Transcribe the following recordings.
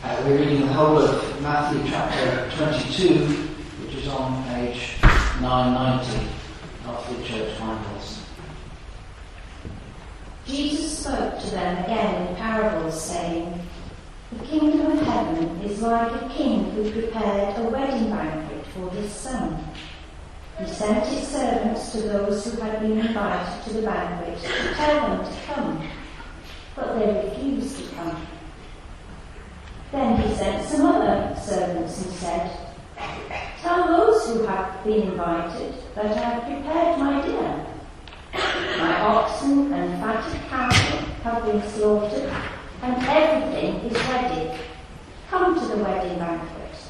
We're reading the whole of Matthew chapter 22, which is on page 990 of the Church Bibles. Jesus spoke to them again in parables, saying, "The kingdom of heaven is like a king who prepared a wedding banquet for his son. He sent his servants to those who had been invited to the banquet to tell them to come, but they refused to come. Then he sent some other servants and said, 'Tell those who have been invited that I have prepared my dinner. My oxen and fatted cattle have been slaughtered, and everything is ready. Come to the wedding banquet.'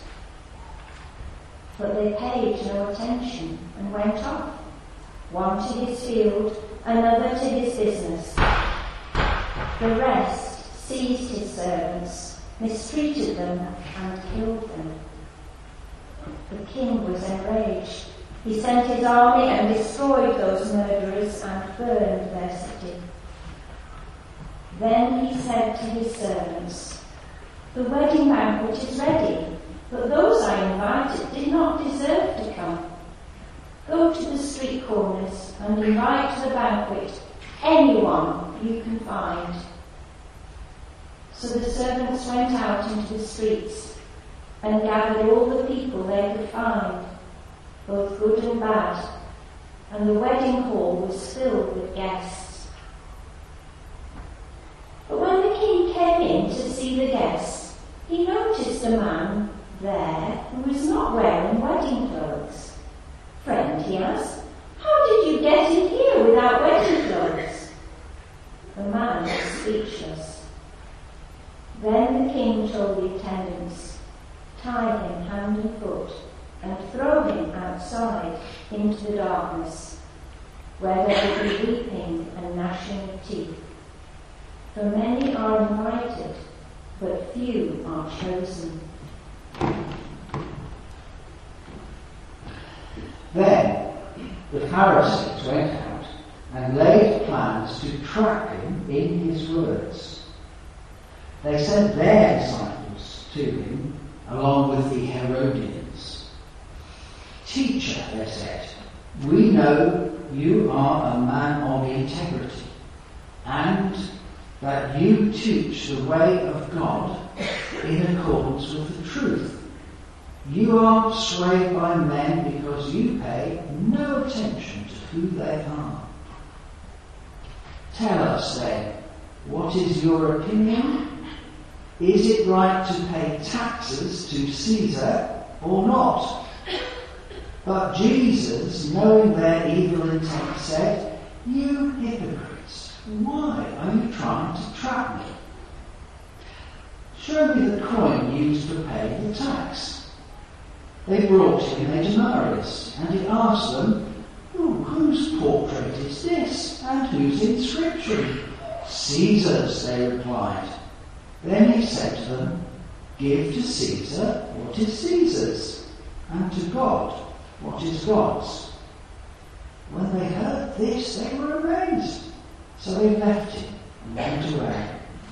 But they paid no attention and went off, one to his field, another to his business. The rest seized his servants, mistreated them, and killed them. The king was enraged. He sent his army and destroyed those murderers and burned their city. Then he said to his servants, 'The wedding banquet is ready, but those I invited did not deserve to come. Go to the street corners and invite to the banquet anyone you can find.' So the servants went out into the streets and gathered all the people they could find, both good and bad, and the wedding hall was filled with guests. But when the king came in to see the guests, he noticed a man there who was not wearing wedding clothes. 'Friend,' he asked, 'how did you get in here without wedding clothes?' The man was speechless. Then the king told the attendants, 'Tie him hand and foot and throw him outside into the darkness, where there will be weeping and gnashing of teeth. For many are invited, but few are chosen.'" Then the Pharisees went out and laid plans to trap him in his words. They sent their disciples to him along with the Herodians. "Teacher," they said, "we know you are a man of integrity, and that you teach the way of God in accordance with the truth. You aren't swayed by men because you pay no attention to who they are. Tell us then, what is your opinion? Is it right to pay taxes to Caesar or not?" But Jesus, knowing their evil intent, said, "You hypocrites, why are you trying to trap me? Show me the coin used to pay the tax." They brought him a denarius, and he asked them, "Whose portrait is this, and whose inscription?" "Caesar's," they replied. Then he said to them, "Give to Caesar what is Caesar's, and to God what is God's." When they heard this, they were amazed. So they left him and went away.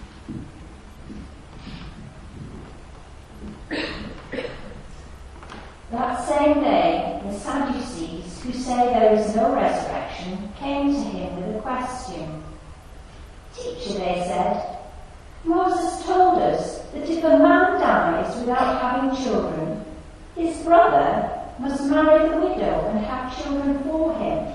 That same day, the Sadducees, who say there is no resurrection, came to him with a question. "Teacher," they said, "Moses told us that if a man dies without having children, his brother must marry the widow and have children for him.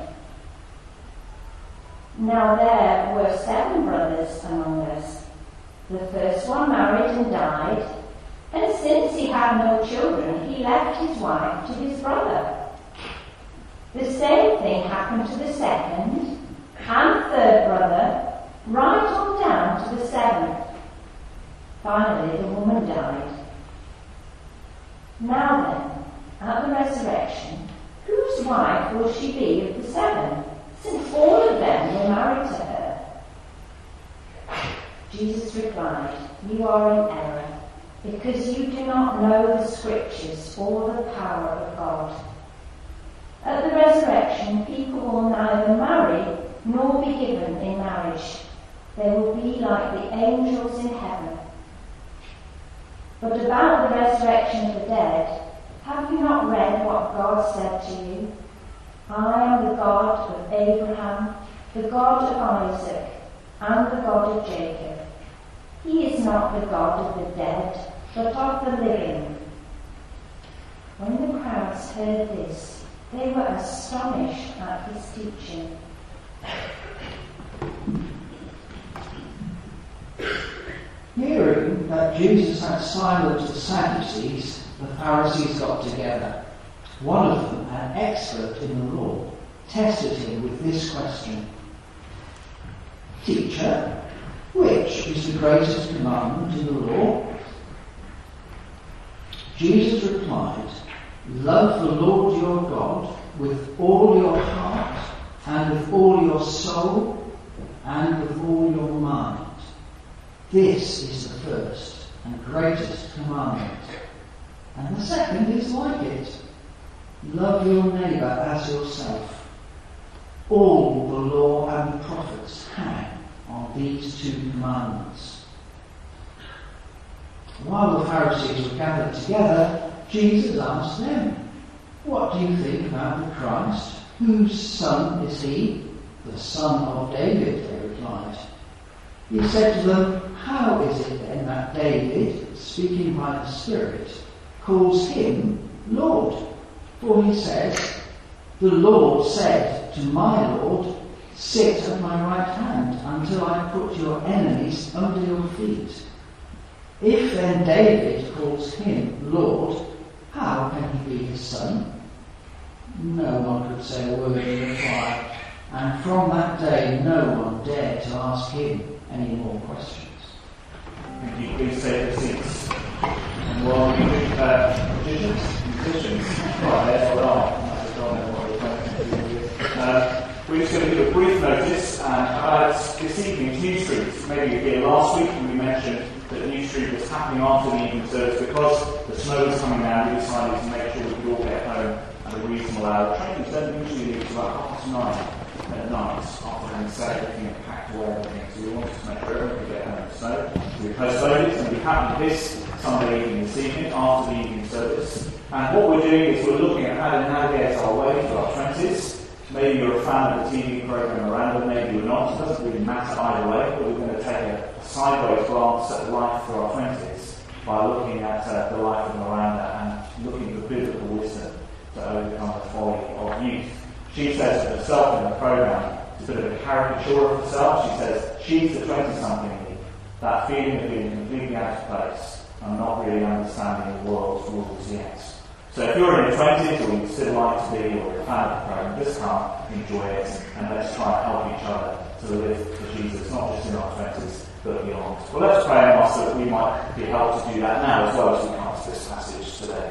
Now there were 7 brothers among us. The first one married and died, and since he had no children, he left his wife to his brother. The same thing happened to the second and third brother, right on down to the 7th. Finally, the woman died. Now then, at the resurrection, whose wife will she be of the 7, since all of them were married to her?" Jesus replied, "You are in error, because you do not know the Scriptures or the power of God. At the resurrection, people will neither marry nor be given in marriage. They will be like the angels in heaven. But about the resurrection of the dead, have you not read what God said to you? I am the God of Abraham, the God of Isaac, and the God of Jacob. He is not the God of the dead, but of the living. When the crowds heard this, they were astonished at his teaching. Hearing that Jesus had silenced the Sadducees, the Pharisees got together. One of them, an expert in the law, tested him with this question: Teacher, which is the greatest commandment in the law? Jesus replied, Love the Lord your God with all your heart, and with all your soul, and with all your mind. This is the first and greatest commandment. And the second is like it. Love your neighbour as yourself. All the law and the prophets hang on these two commandments. While the Pharisees were gathered together, Jesus asked them, What do you think about the Christ? Whose son is he? The son of David, they replied. He said to them, How is it then that David, speaking by the Spirit, calls him Lord? For he says, The Lord said to my Lord, Sit at my right hand until I put your enemies under your feet. If then David calls him Lord, how can he be his son? No one could say a word in reply, and from that day no one dared to ask him any more questions. Thank you. Please take your seats. And while musicians, right there, we're just going to give a brief notice about this evening's New Street. Maybe you were here last week when we mentioned that New Street was happening after the evening service because the snow was coming down. We decided to make sure we could all get home at a reasonable hour. Trains don't usually leave until about 9:30 at night after having said everything and packed away everything. So we wanted to make sure everyone could get home in the snow. So we postponed it, and we happened this Sunday evening, this evening, after the evening service. And what we're doing is we're looking at how to navigate our way to our 20s. Maybe you're a fan of the TV programme Miranda, maybe you're not. It doesn't really matter either way, but we're going to take a sideways glance at life for our 20s by looking at the life of Miranda and looking for biblical wisdom to overcome the folly of youth. She says of herself in the programme, it's a bit of a caricature of herself. She says she's the 20-something, that feeling of being completely out of place and not really understanding the world's rules yet. So if you're in your 20s, or you still like to be, or you're a fan of the program, just come, enjoy it, and let's try and help each other to live for Jesus, not just in our 20s, but beyond. Well, let's pray and ask that we might be helped to do that now, as well as we come to this passage today.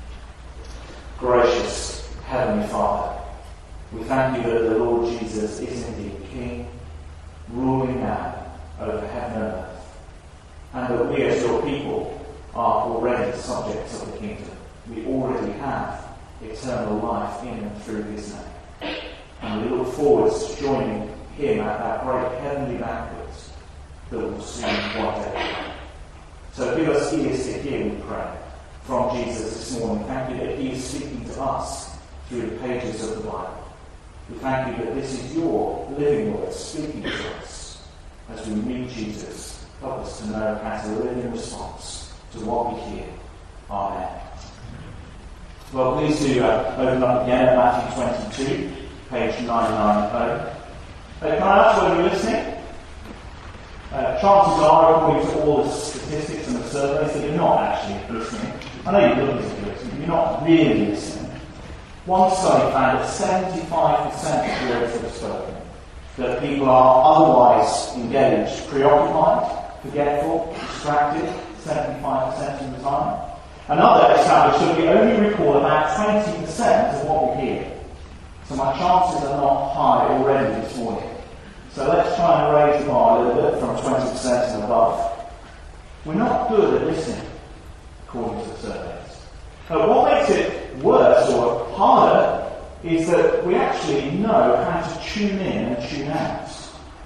Gracious Heavenly Father, we thank you that the Lord Jesus is indeed King, ruling now over heaven and earth, and that we as your people are already subjects of the kingdom. We already have eternal life in and through his name. And we look forward to joining him at that great heavenly banquet that will soon one day. So give us ears to hear, we pray, from Jesus this morning. Thank you that he is speaking to us through the pages of the Bible. We thank you that this is your living word speaking to us as we meet Jesus. Help us to know how to live in response to what we hear. Amen. Well, please do open up again at Matthew 22, page 990. Can I ask whether you're listening? Chances are, according to all the statistics and the surveys, that you're not actually listening. I know you look as if you're listening, but you're not really listening. One study found that 75% of words that are spoken, that people are otherwise engaged, preoccupied, forgetful, distracted, 75% of the time. Another established that we only recall about 20% of what we hear. So my chances are not high already this morning. So let's try and raise the bar a little bit from 20% and above. We're not good at listening, according to the surveys. But what makes it worse or harder is that we actually know how to tune in and tune out,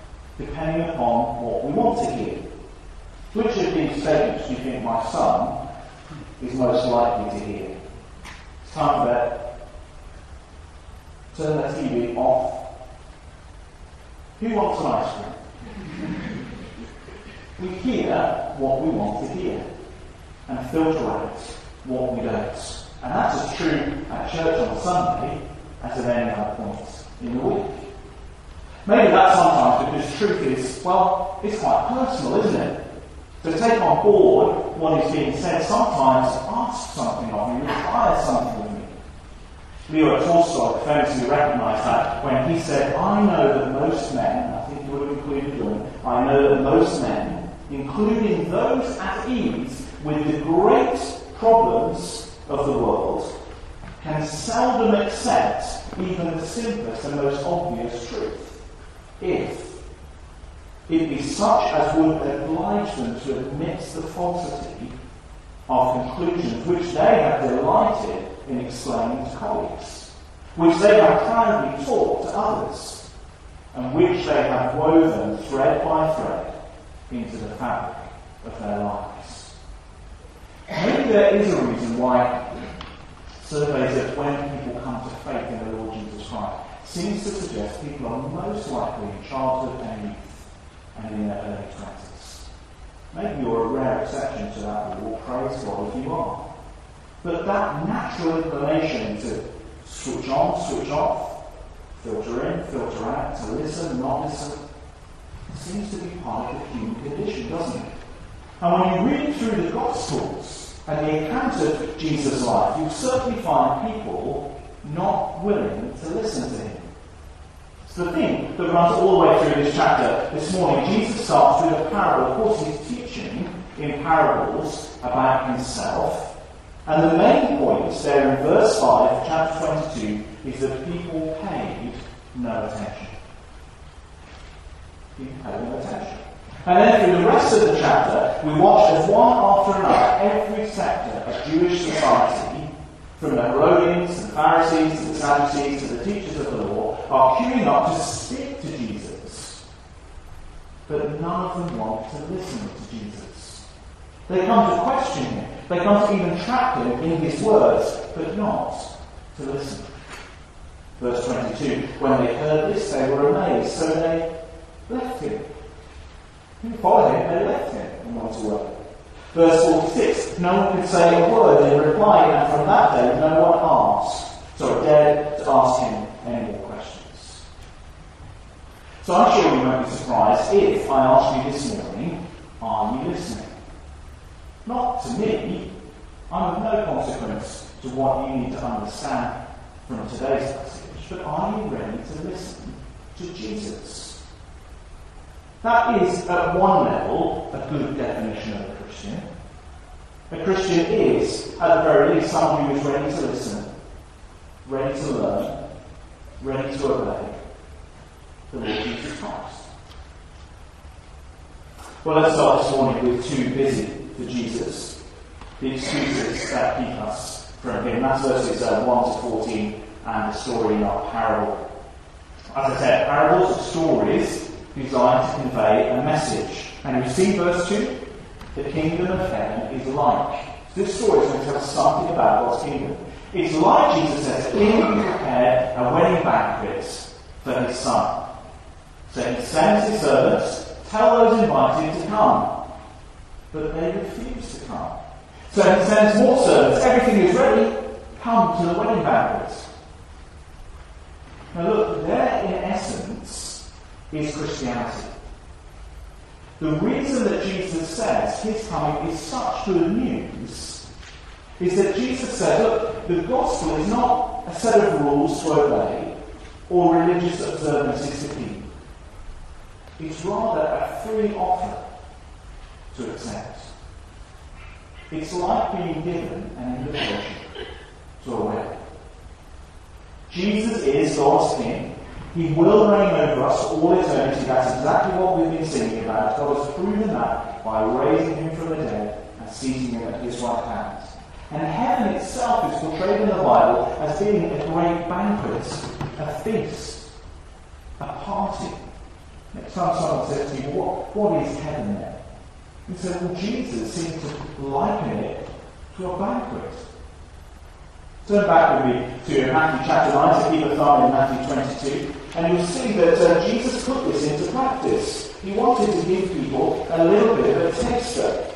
depending upon what we want to hear. Which of these statements do you think my son is most likely to hear. It's time for bed. Turn the TV off. Who wants an ice cream? We hear what we want to hear and filter out what we don't. And that's as true at church on Sunday as at any other point in the week. Maybe that's sometimes because truth is, well, it's quite personal, isn't it? To take on board what is being said sometimes asks something of me, requires something of me. Leo Tolstoy famously recognised that when he said, I know that most men, I think he would have included women, I know that most men, including those at ease with the great problems of the world, can seldom accept even the simplest and most obvious truth, if it be such as would oblige them to admit the falsity of conclusions which they have delighted in explaining to colleagues, which they have proudly taught to others, and which they have woven thread by thread into the fabric of their lives. Maybe there is a reason why surveys of when people come to faith in the Lord Jesus Christ seems to suggest people are most likely in childhood and youth and in their early 20s. Maybe you're a rare exception to that rule, praise God if you are. But that natural inclination to switch on, switch off, filter in, filter out, to listen, not listen, seems to be part of the human condition, doesn't it? And when you read through the Gospels and the account of Jesus' life, you certainly find people not willing to listen to him. It's the thing that runs all the way through this chapter. This morning, Jesus starts with a parable. Of course, he's teaching in parables about himself. And the main point there in verse 5 of chapter 22 is that people paid no attention. People paid no attention. And then through the rest of the chapter, we watch as one after another, every sector of Jewish society, from the Herodians, to the Pharisees, to the Sadducees, to the teachers of the law, are queuing up to speak to Jesus. But none of them want to listen to Jesus. They come to question him. They come to even trap him in his words, but not to listen. Verse 22, when they heard this, they were amazed, so they left him. Who followed him? They left him and went away. Verse 46, no one could say a word in reply, and from that day no one dared to ask him any more questions. So I'm sure you won't be surprised if I ask you this morning, are you listening? Not to me. I'm of no consequence to what you need to understand from today's passage, but are you ready to listen to Jesus? That is, at one level, a good definition of a Christian. A Christian is, at the very least, someone who is ready to listen, ready to learn, ready to obey the Lord Jesus Christ. Well, let's start this morning with too busy for Jesus, the excuses that keep us from him. That's verses 1 to 14 and the story in our parable. As I said, parables are stories designed to convey a message. And you see verse 2? The kingdom of heaven is like. This story is going to tell us something about God's kingdom. It's like, Jesus says, a king who prepared a wedding banquet for his son. So he sends his servants, tell those invited to come. But they refuse to come. So he sends more servants. Everything is ready. Come to the wedding banquet. Now look, there in essence is Christianity. The reason that Jesus says his coming is such good news is that Jesus said, look, the gospel is not a set of rules to obey or religious observances to keep. It's rather a free offer to accept. It's like being given an invitation to a wedding. Jesus is God's King. He will reign over us for all eternity. That's exactly what we've been singing about. God has proven that by raising him from the dead and seating him at his right hand. And heaven itself is portrayed in the Bible as being a great banquet, a feast, a party. Next time someone says to you, what is heaven then? You say, well, Jesus seems to liken it to a banquet. Turn back with me to Matthew chapter 9, so keep a thumb in Matthew 22, and you'll see that Jesus put this into practice. He wanted to give people a little bit of a taster.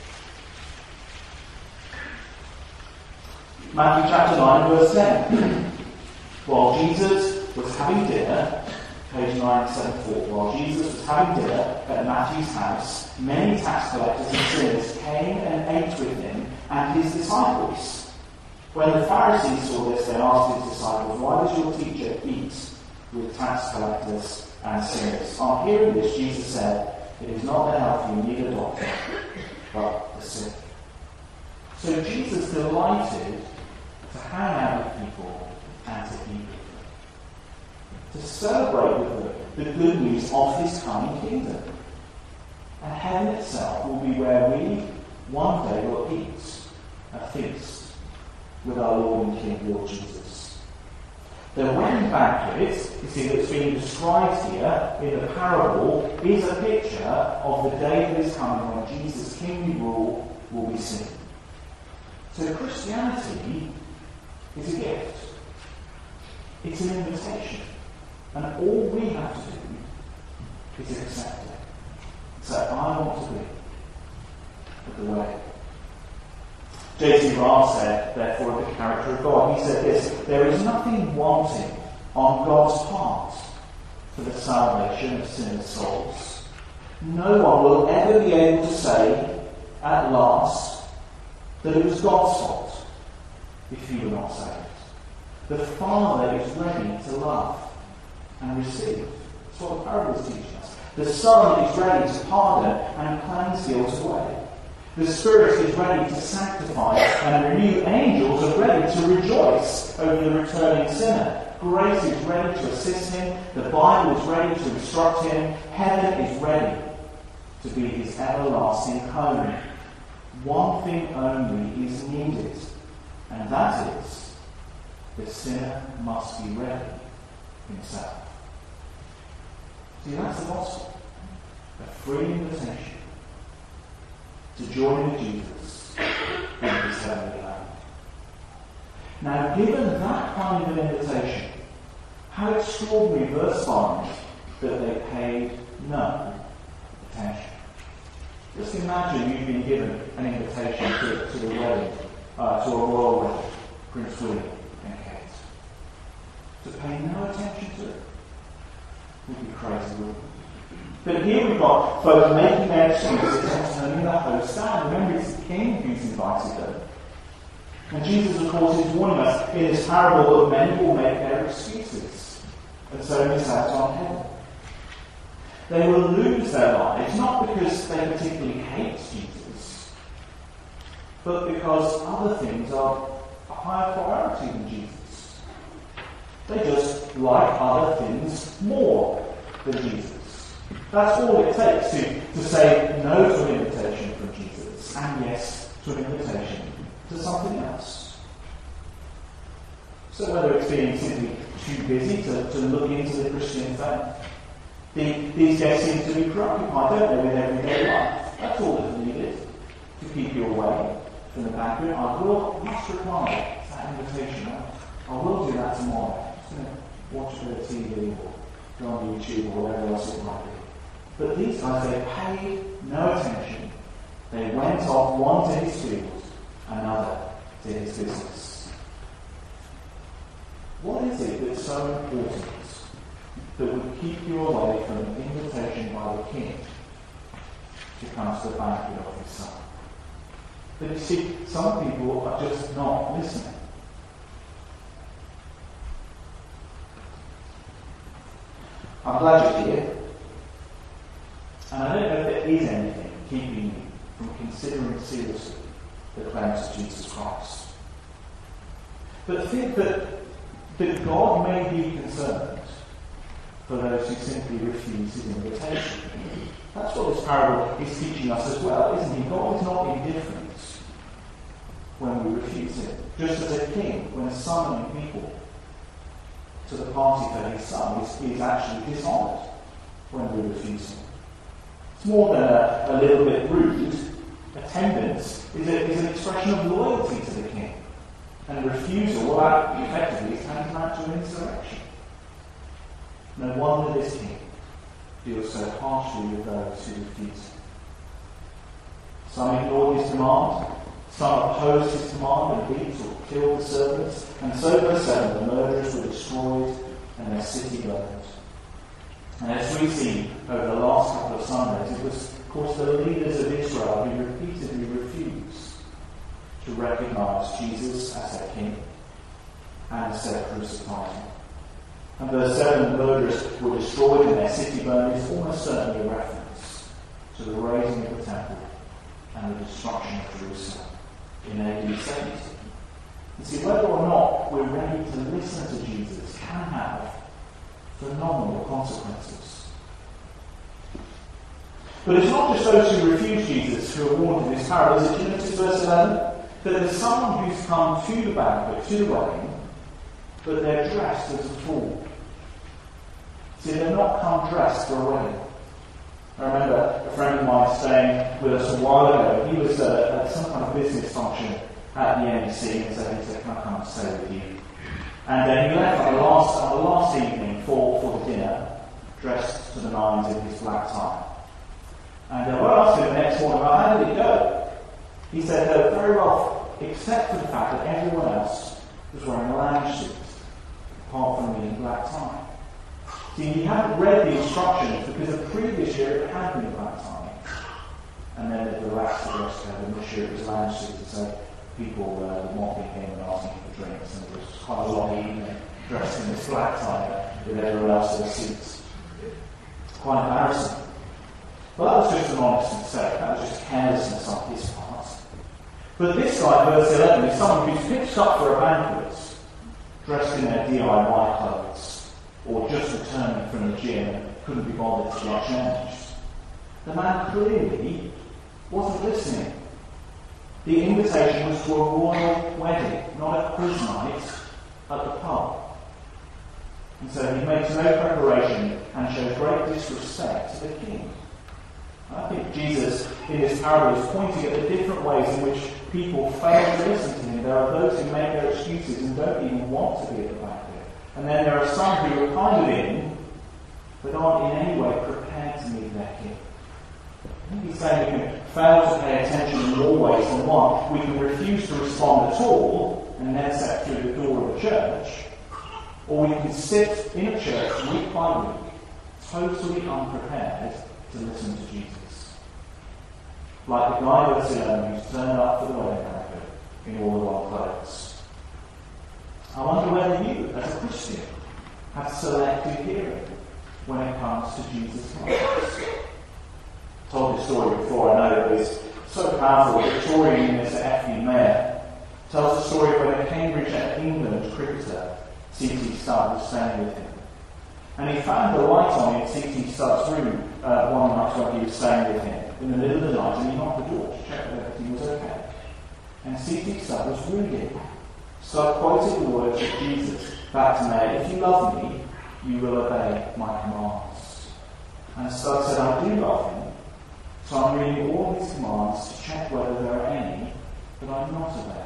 Matthew chapter 9, verse 10. While Jesus was having dinner, page 974, while Jesus was having dinner at Matthew's house, many tax collectors and sinners came and ate with him and his disciples. When the Pharisees saw this, they asked his disciples, "Why does your teacher eat with tax collectors and sinners?" On hearing this, Jesus said, "It is not the healthy who need a doctor, but the sick." So Jesus delighted to hang out with people and to eat with them, to celebrate with them the good news of his coming kingdom. And heaven itself will be where we one day will eat a feast with our Lord and King, Lord Jesus. The wedding banquet, you see, that's being described here in the parable, is a picture of the day that is coming when Jesus' kingly rule will be seen. So Christianity is a gift. It's an invitation. And all we have to do is accept it. Say, I want to be at the wedding. J.T. Ryle said, therefore, of the character of God, he said this: there is nothing wanting on God's part for the salvation of sinners' souls. No one will ever be able to say, at last, that it was God's fault if you were not saved. The Father is ready to love and receive. That's what the parable is teaching us. The Son is ready to pardon and cleanse guilt away. The Spirit is ready to sanctify, and renew. Angels are ready to rejoice over the returning sinner. Grace is ready to assist him. The Bible is ready to instruct him. Heaven is ready to be his everlasting home. One thing only is needed, and that is the sinner must be ready himself. See, that's the gospel. A free invitation to join with Jesus in his heavenly home. Now, given that kind of invitation, how extraordinary, verse 5, that they paid no attention. Just imagine you've been given an invitation to the wedding, to a royal wedding, Prince William and Kate. To pay no attention to it would be crazy, wouldn't it? But here we've got folks making their excuses and turning the host down. Remember, it's the king who's invited them. And Jesus, of course, is warning us in this parable that many will make their excuses and so miss out on heaven. They will lose their lives, not because they particularly hate Jesus, but because other things are a higher priority than Jesus. They just like other things more than Jesus. That's all it takes to say no to an invitation from Jesus and yes to an invitation to something else. So whether it's being simply too busy to look into the Christian faith, these guys seem to be preoccupied, don't they, with everyday life. That's all that's needed to keep you away from the banquet. I must reply to that invitation. I will do that tomorrow. I'm just going to watch a bit of TV or go on YouTube or whatever else it might be. But these guys, they paid no attention. They went off, one to his field, another to his business. What is it that's so important that would keep you away from an invitation by the king to come to the banquet of his son? But you see, some people are just not listening. I'm glad you're here. And I don't know if there is anything keeping you from considering seriously the claims of Jesus Christ. But think that God may be concerned for those who simply refuse his invitation. That's what this parable is teaching us as well, isn't he? God is not indifferent when we refuse him. Just as a king, when summoning people to the party for his son, is actually dishonoured when we refuse him. It's more than a little bit rude attendance is an expression of loyalty to the king. And refusal, well, that effectively is tantamount to an insurrection. No wonder this king deals so harshly with those who refuse him. Some ignored his command, some opposed his command and beat or killed the servants, and so verse 7, the murderers were destroyed and their city burned. And as we see over the last couple of Sundays, it was, of course, the leaders of Israel who repeatedly refused to recognise Jesus as their king and as their crucified him. And verse 7, the murderers were destroyed and their city burned is almost certainly a reference to the razing of the temple and the destruction of Jerusalem in AD 70. You see, whether or not we're ready to listen to Jesus can have phenomenal consequences. But it's not just those who refuse Jesus who are warned in this parable. Is it, you notice verse 11? That there's someone who's come to the banquet, to the wedding, but they're dressed as a fool. See, they're not come dressed for a wedding. I remember a friend of mine staying with us a while ago. He was at some kind of business function at the NEC, and so he said, "Can I come and stay with you?" And then he left on the last evening for the dinner, dressed to the nines in his black tie. And when I asked him the next morning, well, how did it go? He said, very well, except for the fact that everyone else was wearing a lounge suit, apart from me in black tie. See, he hadn't read the instructions because the previous year it had been a black tie. And then they'd relaxed the dress code, and this year it was lounge suit, so people were mocking him and asking for drinks, and it was quite a long evening dressed in this black tie with everyone else in their suits. Quite embarrassing. Well, that was just an honest mistake. That was just carelessness on his part. But this guy, verse 11, is someone who's pitched up for a banquet, dressed in their DIY clothes, or just returning from the gym and couldn't be bothered to get changed. The man clearly wasn't listening. The invitation was to a royal wedding, not a quiz night at the pub. And so he makes no preparation and shows great disrespect to the king. I think Jesus, in this parable, is pointing at the different ways in which people fail to listen to him. There are those who make their excuses and don't even want to be at the banquet. And then there are some who are kind of in, but aren't in any way prepared to meet their king. I think he's saying we can fail to pay attention in more ways than one. We can refuse to respond at all and then step through the door of a church, or we can sit in a church week by week, totally unprepared to listen to Jesus. Like the guy verse 11 who's turned up for the wedding banquet in all the wrong clothes. I wonder whether you, as a Christian, have selective hearing when it comes to Jesus' commands. I've told this story before. I know it was so powerful. Victorian minister F.B. Mayer tells the story of when a Cambridge, England cricketer, C.T. Studd, was staying with him. And he found the light on in C.T. Studd's room one night when he was staying with him in the middle of the night, and he knocked the door to check that everything was okay. And C.T. Studd was reading. Studd quoted the words of Jesus back to Mayer, "If you love me, you will obey my commands." And Studd said, "I do love him, so I'm reading all his commands to check whether there are any that I'm not obeying."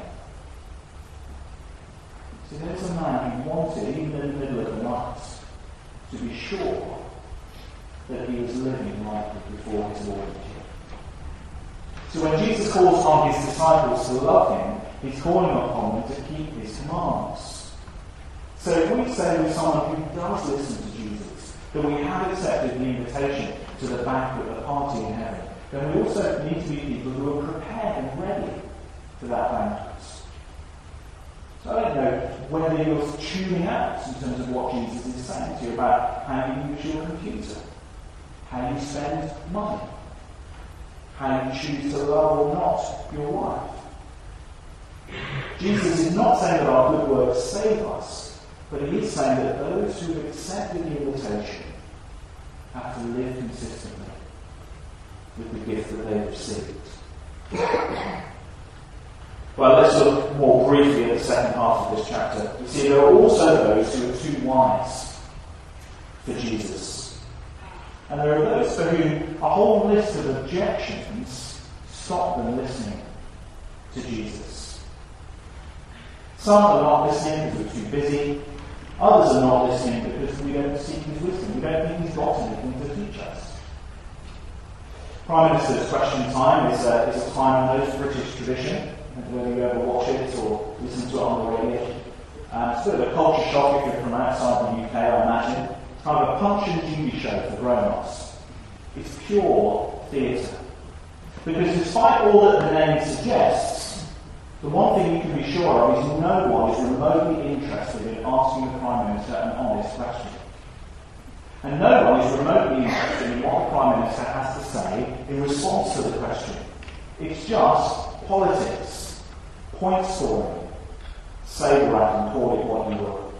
See, there's a man who wanted, even in the middle of the night, to be sure that he was living rightly before his Lord and King. So when Jesus calls on his disciples to love him, he's calling upon them to keep his commands. So if we say we're someone who does listen to Jesus, that we have accepted the invitation to the banquet, the party in heaven, then we also need to be people who are prepared and ready for that banquet. So I don't know whether you're tuning out in terms of what Jesus is saying to you about how you use your computer, how you spend money, how you choose to love or not your wife. Jesus is not saying that our good works save us, but he is saying that those who have accepted the invitation have to live consistently with the gift that they've received. Well, let's look more briefly at the second half of this chapter. You see, there are also those who are too wise for Jesus. And there are those for whom a whole list of objections stop them listening to Jesus. Some are not listening because we're too busy. Others are not listening because we don't seek his wisdom. We don't think he's got anything to teach us. Prime Minister's Question Time is a time in those British tradition, whether you ever watch it or listen to it on the radio. It's a bit of a culture shock if you're from outside the UK, I imagine. It's kind of a Punch and Judy show for grown-ups. It's pure theatre. Because despite all that the name suggests, the one thing you can be sure of is no one is remotely interested in asking the Prime Minister an honest question. And no one is remotely interested in what the Prime Minister has to say in response to the question. It's just politics, point scoring, say what and call it what you will.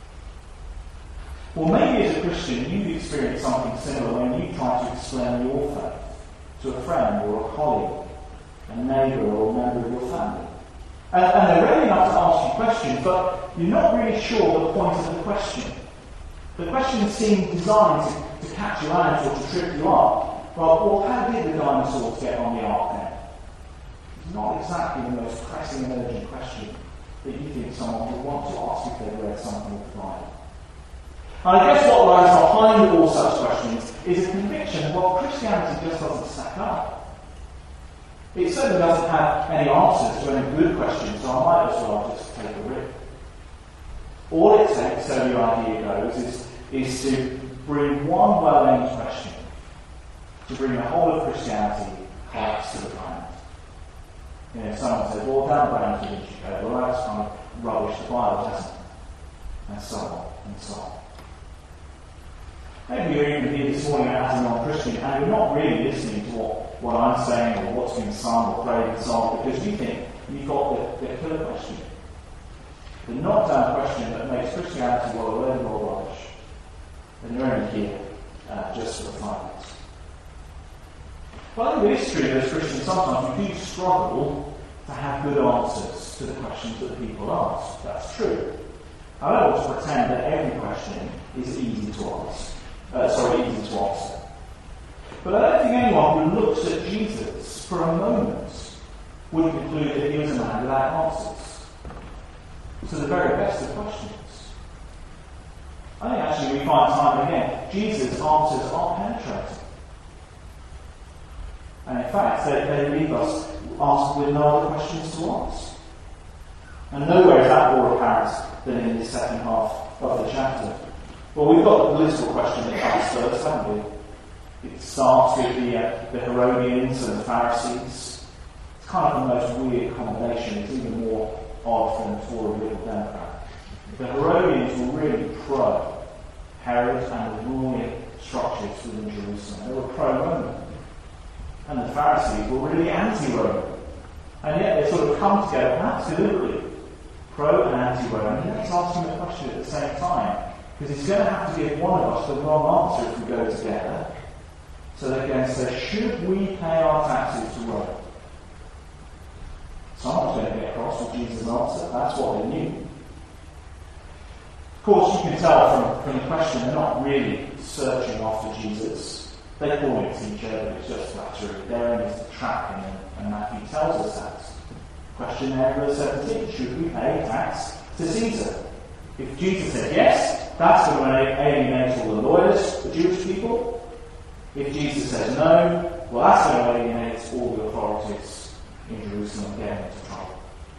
Well, maybe as a Christian you've experienced something similar when you try to explain your faith to a friend or a colleague, a neighbour or a member of your family. And they're ready enough to ask you questions, but you're not really sure the point of the question. The question seemed designed to catch you out or to trip you up. Well, how did the dinosaurs get on the ark then? It's not exactly the most pressing and urgent question that you think someone would want to ask if they read something of the Bible. And I guess what lies behind all such questions is a conviction that, well, Christianity just doesn't stack up. It certainly doesn't have any answers to any good questions, so I might as well just take a rip. All it takes, so the idea goes, is to bring one well-aimed question, to bring the whole of Christianity collapse to the ground. You know, someone says, well, down the ground to the go, well, that's kind of rubbish the Bible, hasn't it? And so on, and so on. Maybe you're even here this morning as a non-Christian and you're not really listening to what I'm saying or what's being sung or prayed and so on because you think you've got the killer question. The knockdown question that makes Christianity well a load of rubbish. And you're only here just for the finance. But I think it is true that as Christians sometimes we do struggle to have good answers to the questions that the people ask. That's true. I don't want to pretend that every question is easy to answer. Easy to answer. But I don't think anyone who looks at Jesus for a moment would conclude that he was a man without answers to the very best of questions. I think actually we find time and again, Jesus' answers are penetrating. And in fact, they leave us asked with no other questions to ask. And nowhere is that more apparent than in the second half of the chapter. Well, we've got the political question that comes first, haven't we? It starts with the Herodians and the Pharisees. It's kind of the most weird combination. It's even more odd than a Tory Liberal Democrat. The Herodians were really pro-Herod and the ruling structures within Jerusalem. They were pro-Roman. And the Pharisees were really anti-Roman. And yet they sort of come together, perhaps deliberately, pro and anti-Roman. And yet he's asking the question at the same time. Because he's going to have to give one of us the wrong answer if we go together. So they're going to say, should we pay our taxes to Rome? Someone's going to get across with Jesus' answer. That's what they knew. Of course, you can tell from the question they're not really searching after Jesus. They call him teacher, but it's just flattery. Their aim is to trap him, and Matthew tells us that. Question there, verse 17, should we pay tax to Caesar? If Jesus said yes, that's going to alienate all the loyalists, the Jewish people. If Jesus says no, well, that's going to alienate all the authorities in Jerusalem and get them into trouble.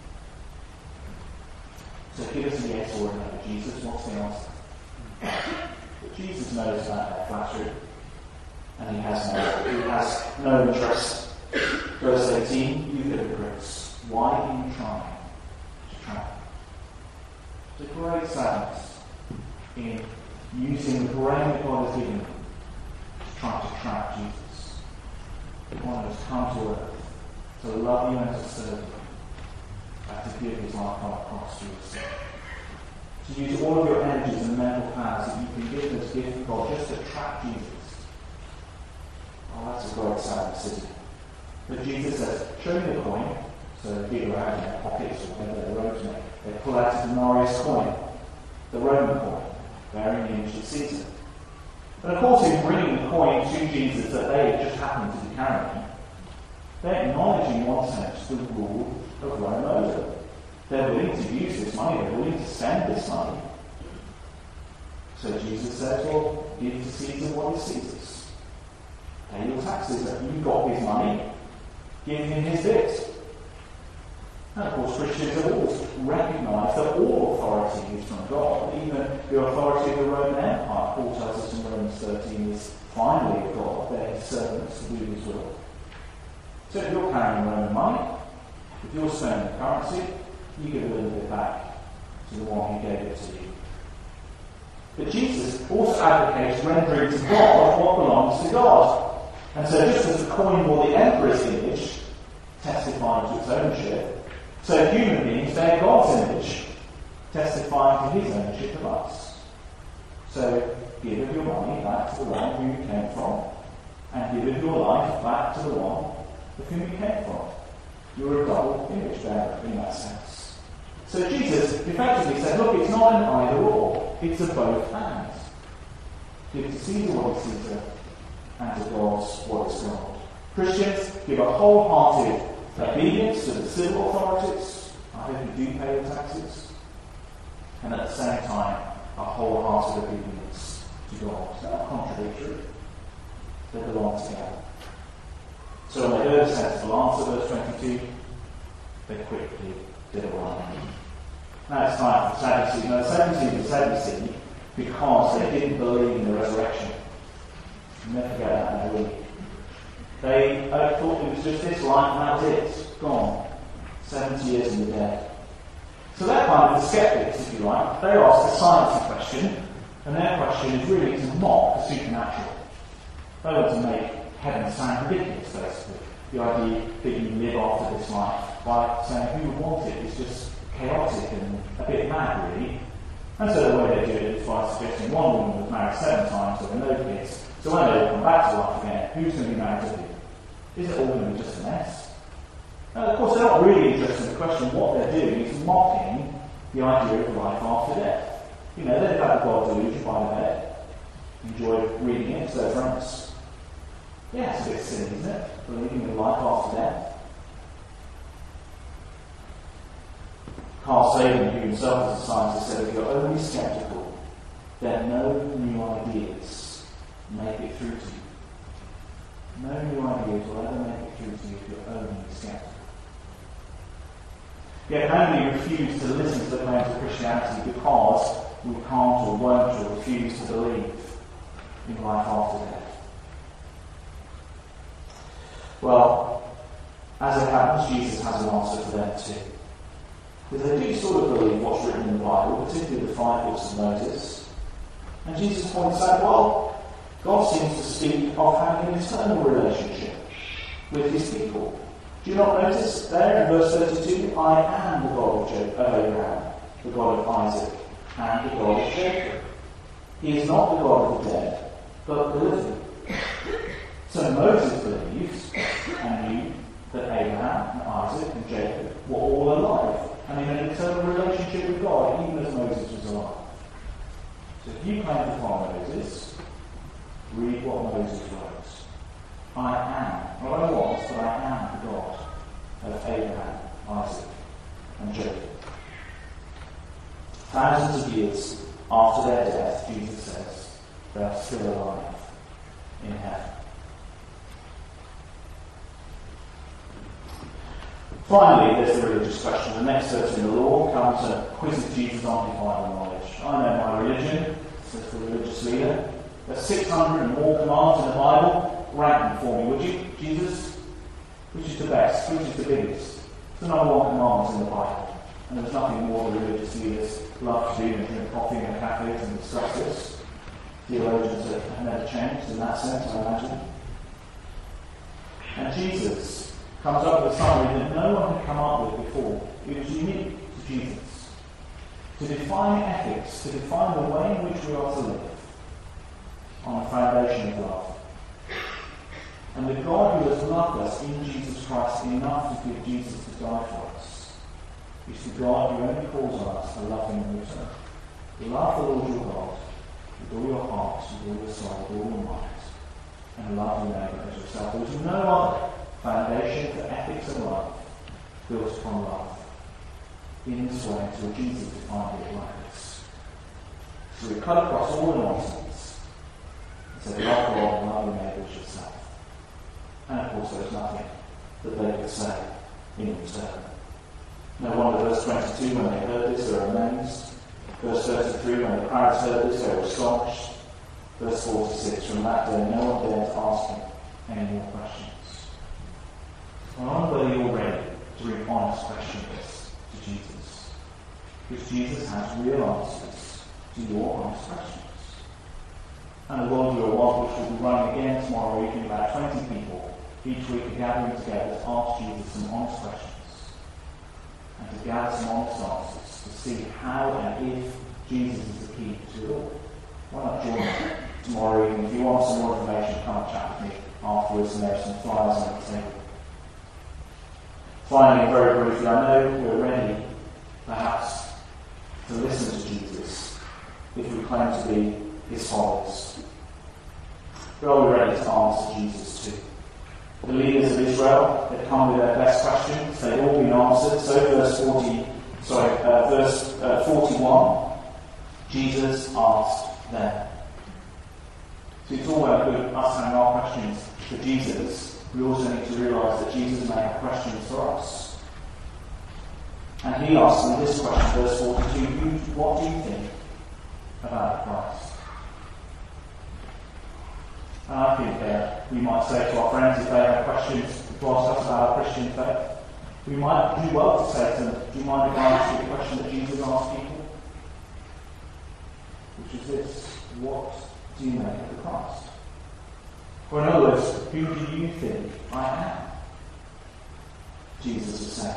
So give us a yes or a no. Jesus, what's the answer? But Jesus knows about their flattery, and he has no interest. Verse 18, you hypocrites, why are you trying to trap? There's a great sadness in using the brain that God has given them to try to trap Jesus. One has come to earth to love you and to serve you, and to give his life on a cross to yourself. To use all of your energies and mental powers that you can give as gift of God just to trap Jesus. Oh, that's a great sadness, isn't it? But Jesus says, show me the coin. So the people are out in their pockets or whatever their robes make. They pull out a denarius coin, the Roman coin, bearing the image of Caesar. And of course, in bringing the coin to Jesus that they just happened to be carrying, They acknowledge in one sense the rule of Rome over them. They're willing to use this money, they're willing to spend this money. So Jesus says, well, give to Caesar what is Caesar's. Pay your taxes. You've got his money, give him his bit. And of course, Christians have always recognised that all authority is from God, even the authority of the Roman Empire. Paul tells us in Romans 13 is finally of God, they're his servants to do his will. So if you're carrying Roman money, if you're spending currency, you give a little bit back to the one who gave it to you. But Jesus also advocates rendering to God what belongs to God. And so just as the coin wore the emperor's image, testifying to its ownership, so human beings bear God's image, testifying to his ownership of us. So give of your money back to the one whom you came from, and give of your life back to the one of whom you came from. You're a double image bearer in that sense. So Jesus effectively said, look, it's not an either or, it's a both and. Give to Caesar what is Caesar, and to God what is God. Christians, give a wholehearted obedience to the civil authorities. I hope you do pay your taxes. And at the same time, a wholehearted obedience to God. They're not contradictory. They belong together. So when they heard the sensible answer, verse 22, they quickly did away. Now it's time for the Sadducees. Now the Sadducees were Sadducees because they didn't believe in the resurrection. Never forget that, will you? They thought it was just this life and that was it. Gone. 70 years in the dead. So they're kind of the skeptics, if you like. They ask a science question, and their question is really to mock the supernatural. They want to make heaven sound ridiculous, basically. The idea that you live after this life by saying who would want it is just chaotic and a bit mad, really. And so the way they do it is by suggesting one woman was married 7 times, so there were no kids. So when they come back to life again, who's going to be married to who? Is it all going to be just a mess? Now, of course, they're not really interested in the question. What they're doing is mocking the idea of life after death. You know, they've had the God delusion by the bed. Enjoy reading it to their friends. Yeah, it's a bit silly, isn't it? Believing in life after death. Carl Sagan, who himself is a scientist, said if you're only sceptical, then no new ideas make it through to you. No new ideas will ever make it through to you if you're only sceptical. Yet only refuse to listen to the claims of Christianity because we can't or won't or refuse to believe in life after death. Well, as it happens, Jesus has an answer for them too. Because they do sort of believe what's written in the Bible, particularly the 5 books of Moses. And Jesus points out, well, God seems to speak of having an eternal relationship with his people. Do you not notice there in verse 32, I am the God of Abraham, the God of Isaac, and the God of Jacob. He is not the God of the dead, but the living. So Moses believed and knew that Abraham and Isaac and Jacob were all alive and in an eternal relationship with God, even as Moses was alive. So if you claim to follow Moses, read what Moses wrote. I am, not I was, but I am the God of Abraham, Isaac, and Jacob. Thousands of years after their death, Jesus says, they are still alive in heaven. Finally, there's the religious question. The next verse in the law comes and quizzes Jesus on his Bible knowledge. I know my religion, says the religious leader. There's 600 and more commands in the Bible. Rank them for me, would you, Jesus? Which is the best? Which is the biggest? It's the number 1 commandment in the Bible. And there's nothing more the religious leaders love to do than drink coffee in a cafe and discuss this. Theologians have never changed in that sense, I imagine. And Jesus comes up with a summary that no one had come up with before. It was unique to Jesus. To define ethics, to define the way in which we are to live on a foundation of love. And the God who has loved us in Jesus Christ enough to give Jesus to die for us is the God who only calls on us to love him in return. Love the Lord your God with all your heart, with all your soul, with all your mind, and love your neighbour as yourself. There is no other foundation for ethics and life, built upon love. In this way, until Jesus defined it like this. So we cut across all the nonsense and said, love God and love your neighbour as yourself. And of course, there was nothing that they could say in return. No wonder verse 22, when they heard this, they were amazed. Verse 33, when the crowds heard this, they were astonished. Verse 46, from that day, no one dared to ask him any more questions. I wonder whether you're ready to bring honest questions to Jesus. Because Jesus has real answers to your honest questions. And the world you are one which will be running again tomorrow evening, about 20 people each week are gathering together to ask Jesus some honest questions. And to gather some honest answers to see how and if Jesus is the key to it all. Why not join me tomorrow evening? If you want some more information, come and chat with me afterwards, and there are some flyers on the table. Finally, very briefly, I know we're ready, perhaps, to listen to Jesus if we claim to be his followers. But are we ready to answer Jesus too? The leaders of Israel had come with their best questions. They'd all been answered. So verse 41, Jesus asked them. So it's all well good us having our questions for Jesus. We also need to realise that Jesus may have questions for us. And he asks them this question, verse 42, what do you think about Christ? And I think we might say to our friends, if they have questions to ask us about our Christian faith, we might do well to say to them, do you mind if I ask you the question that Jesus asked people? Which is this, what do you make of the Christ? Or in other words, who do you think I am? Jesus is saying.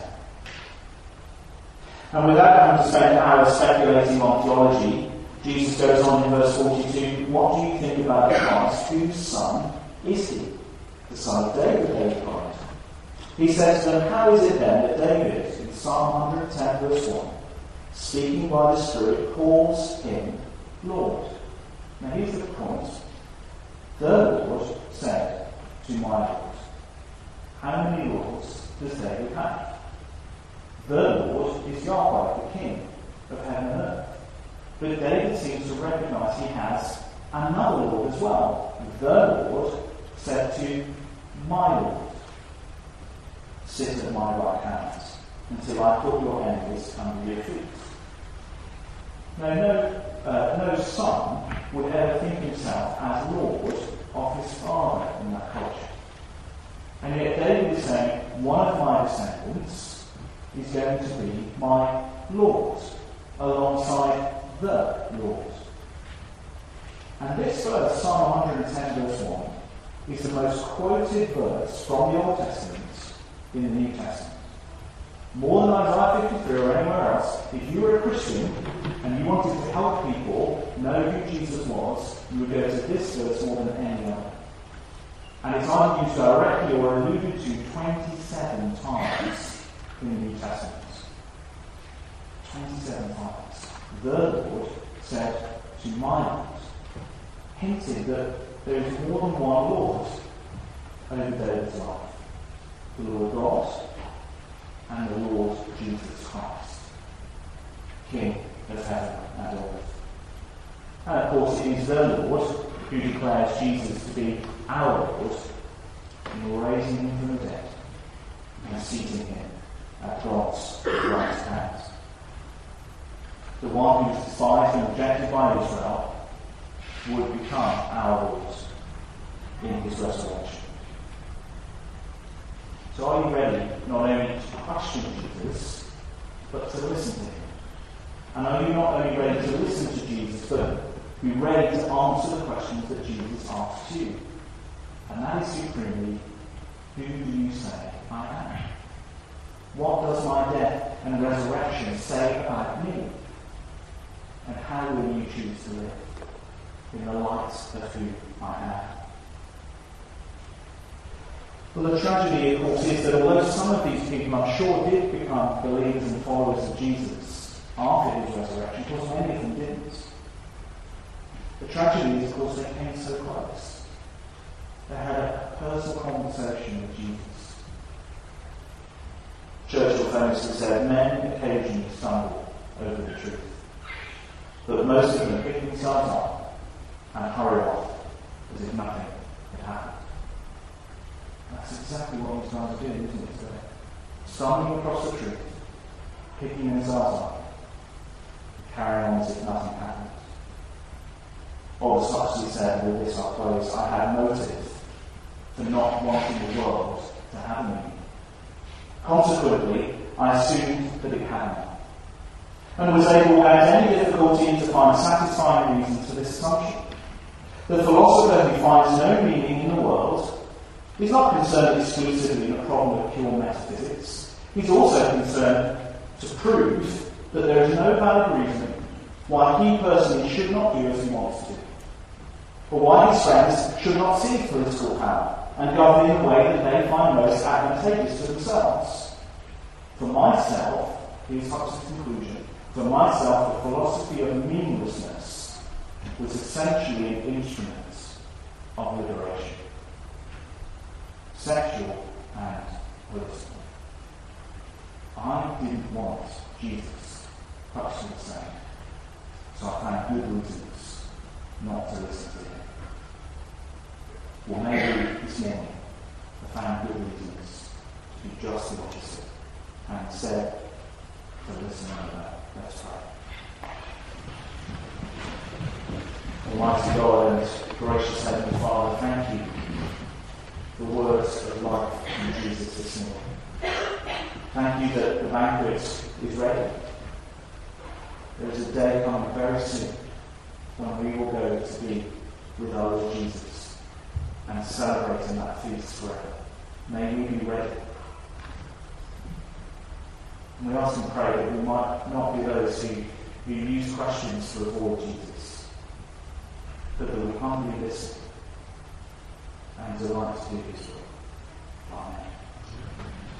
And without having to spend hours speculating on theology, Jesus goes on in verse 42, what do you think about Christ? Whose son is he? The son of David, they replied. He says to them, how is it then that David, in Psalm 110 verse 1, speaking by the Spirit, calls him Lord? Now here's the point. The Lord said to my Lord. How many lords does David have? The Lord is Yahweh, the King of heaven and earth. But David seems to recognise he has another Lord as well. The Lord said to my Lord, sit at my right hand until I put your enemies under your feet. Now, no son would ever think himself as Lord of his father in that culture. And yet David is saying, one of my descendants is going to be my Lord, alongside the Lord. And this verse, Psalm 110 verse 1, is the most quoted verse from the Old Testament in the New Testament. More than Isaiah 53 or anywhere else, if you were a Christian and you wanted to help people know who Jesus was, you would go to this verse more than any other. And it's either used directly or alluded to 27 times in the New Testament. 27 times. The Lord said to my Lord, hinted that there is more than one Lord over David's life. The Lord God and the Lord Jesus Christ, King of heaven and earth. And of course it is the Lord who declares Jesus to be our Lord in raising him from the dead and seating him at God's right hand. The one who was despised and rejected by Israel would become our Lord in his resurrection. So are you ready not only to question Jesus, but to listen to him? And are you not only ready to listen to Jesus, but be ready to answer the questions that Jesus asks you? And that is supremely, who do you say I am? What does my death and resurrection say about me? And how will you choose to live in the light of who I am? Well, the tragedy, of course, is that although some of these people, I'm sure, did become believers and followers of Jesus after his resurrection, of course, many of them didn't. The tragedy is, of course, they came so close. They had a personal conversation with Jesus. Churchill famously said, men occasionally stumble over the truth, but most of them pick themselves up and hurry off as if nothing had happened. That's exactly what these guys are doing, isn't it, today? Stumbling across the truth, picking themselves up, carrying on as if nothing happened. Aldous Huxley said, with this I'll close, I had motive for not wanting the world to have a meaning. Consequently, I assumed that it had none, and was able without any difficulty to find satisfying reasons for this assumption. The philosopher who finds no meaning in the world is not concerned exclusively in the problem of pure metaphysics. He's also concerned to prove that there is no valid reason why he personally should not do as he wants to do, or why his friends should not seize political power and govern in the way that they find most advantageous to themselves. For myself, here's Huxley's conclusion, for myself the philosophy of meaninglessness was essentially an instrument of liberation, sexual and political. I didn't want Jesus, Huxley was saying, so I found good reasons not to listen to him. Well, maybe this morning I found good reasons to do just the opposite, and instead to listen to that. Let's pray. Almighty God and gracious Heavenly Father, thank you for the words of life in Jesus this morning. Thank you that the banquet is ready. There is a day coming very soon when we will go to be with our Lord Jesus and celebrate in that feast forever. May we be ready. And we ask and pray that we might not be those who use questions to avoid Jesus, but that we humbly listen and delight to do his will. Amen.